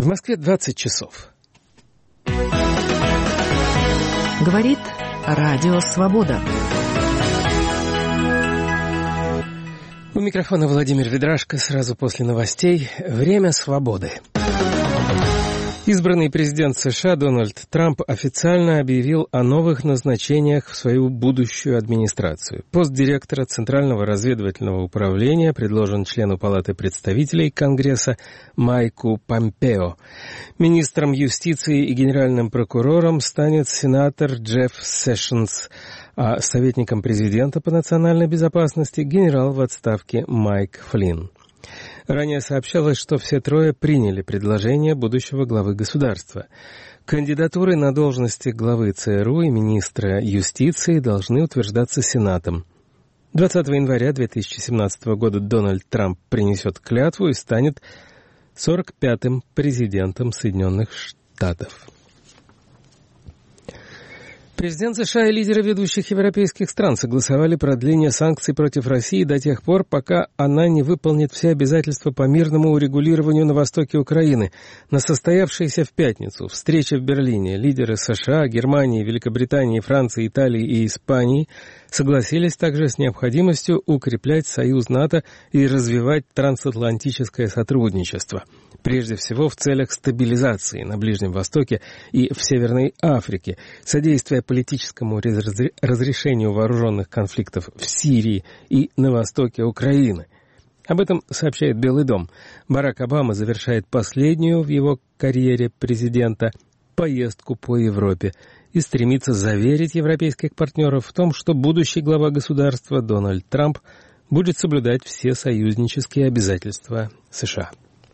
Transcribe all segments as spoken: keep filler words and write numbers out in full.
В Москве двадцать часов. Говорит Радио Свобода. У микрофона Владимир Ведрашко. Сразу после новостей «Время свободы». Избранный президент США Дональд Трамп официально объявил о новых назначениях в свою будущую администрацию. Пост директора Центрального разведывательного управления предложен члену Палаты представителей Конгресса Майку Помпео. Министром юстиции и генеральным прокурором станет сенатор Джефф Сэшнс, а советником президента по национальной безопасности генерал в отставке Майк Флинн. Ранее сообщалось, что все трое приняли предложение будущего главы государства. Кандидатуры на должности главы ЦРУ и министра юстиции должны утверждаться Сенатом. двадцатого января две тысячи семнадцатого года Дональд Трамп принесет клятву и станет сорок пятым президентом Соединенных Штатов. Президент США и лидеры ведущих европейских стран согласовали продление санкций против России до тех пор, пока она не выполнит все обязательства по мирному урегулированию на востоке Украины. На состоявшейся в пятницу встрече в Берлине лидеры США, Германии, Великобритании, Франции, Италии и Испании согласились также с необходимостью укреплять союз НАТО и развивать трансатлантическое сотрудничество. Прежде всего в целях стабилизации на Ближнем Востоке и в Северной Африке, содействия политическому разрешению вооруженных конфликтов в Сирии и на востоке Украины. Об этом сообщает Белый дом. Барак Обама завершает последнюю в его карьере президента поездку по Европе и стремится заверить европейских партнеров в том, что будущий глава государства Дональд Трамп будет соблюдать все союзнические обязательства США.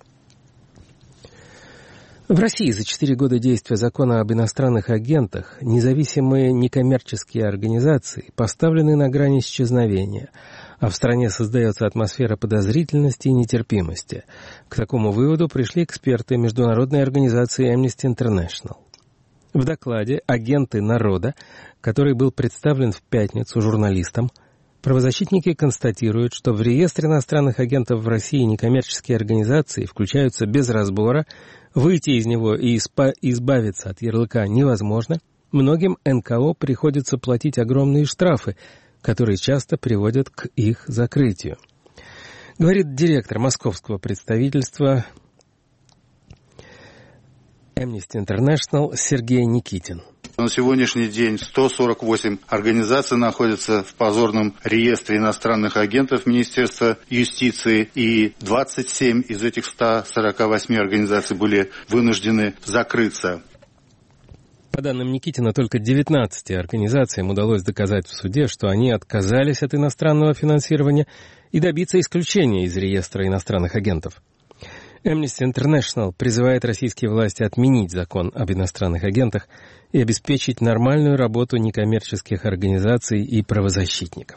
В России за четыре года действия закона об иностранных агентах независимые некоммерческие организации поставлены на грани исчезновения, а в стране создается атмосфера подозрительности и нетерпимости. К такому выводу пришли эксперты международной организации Amnesty International. В докладе «Агенты народа», который был представлен в пятницу журналистам, правозащитники констатируют, что в реестр иностранных агентов в России некоммерческие организации включаются без разбора, выйти из него и избавиться от ярлыка невозможно, многим эн ка о приходится платить огромные штрафы, которые часто приводят к их закрытию. Говорит директор московского представительства Amnesty International Сергей Никитин. На сегодняшний день сто сорок восемь организаций находятся в позорном реестре иностранных агентов Министерства юстиции, и двадцать семь из этих ста сорока восьми организаций были вынуждены закрыться. По данным Никитина, только девятнадцати организациям удалось доказать в суде, что они отказались от иностранного финансирования и добиться исключения из реестра иностранных агентов. Amnesty International призывает российские власти отменить закон об иностранных агентах и обеспечить нормальную работу некоммерческих организаций и правозащитников.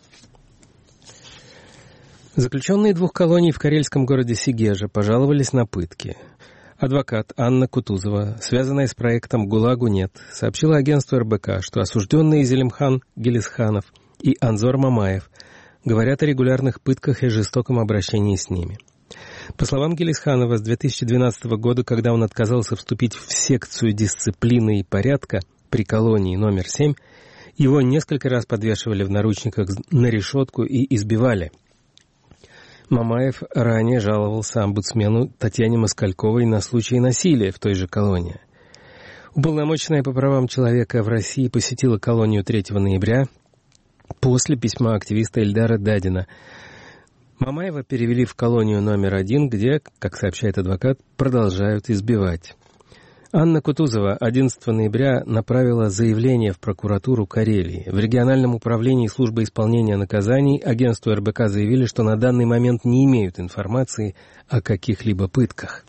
Заключенные двух колоний в карельском городе Сегежа пожаловались на пытки. Адвокат Анна Кутузова, связанная с проектом «ГУЛАГу нет», сообщила агентству эр бэ ка, что осужденные Зелимхан Гелисханов и Анзор Мамаев говорят о регулярных пытках и жестоком обращении с ними. По словам Гелисханова, с две тысячи двенадцатого года, когда он отказался вступить в секцию дисциплины и порядка при колонии номер семь, его несколько раз подвешивали в наручниках на решетку и избивали. Мамаев ранее жаловался омбудсмену Татьяне Москальковой на случай насилия в той же колонии. Уполномоченная по правам человека в России посетила колонию третьего ноября после письма активиста Эльдара Дадина. Мамаева перевели в колонию номер один, где, как сообщает адвокат, продолжают избивать. Анна Кутузова одиннадцатого ноября направила заявление в прокуратуру Карелии. В региональном управлении службы исполнения наказаний агентству эр бэ ка заявили, что на данный момент не имеют информации о каких-либо пытках.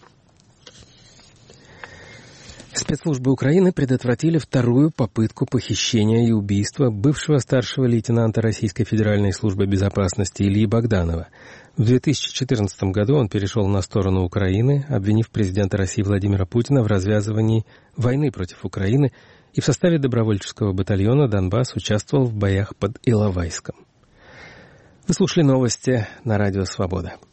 Спецслужбы Украины предотвратили вторую попытку похищения и убийства бывшего старшего лейтенанта Российской Федеральной службы безопасности Ильи Богданова. В две тысячи четырнадцатом году он перешел на сторону Украины, обвинив президента России Владимира Путина в развязывании войны против Украины, и в составе добровольческого батальона «Донбасс» участвовал в боях под Иловайском. Вы слушали новости на Радио Свобода.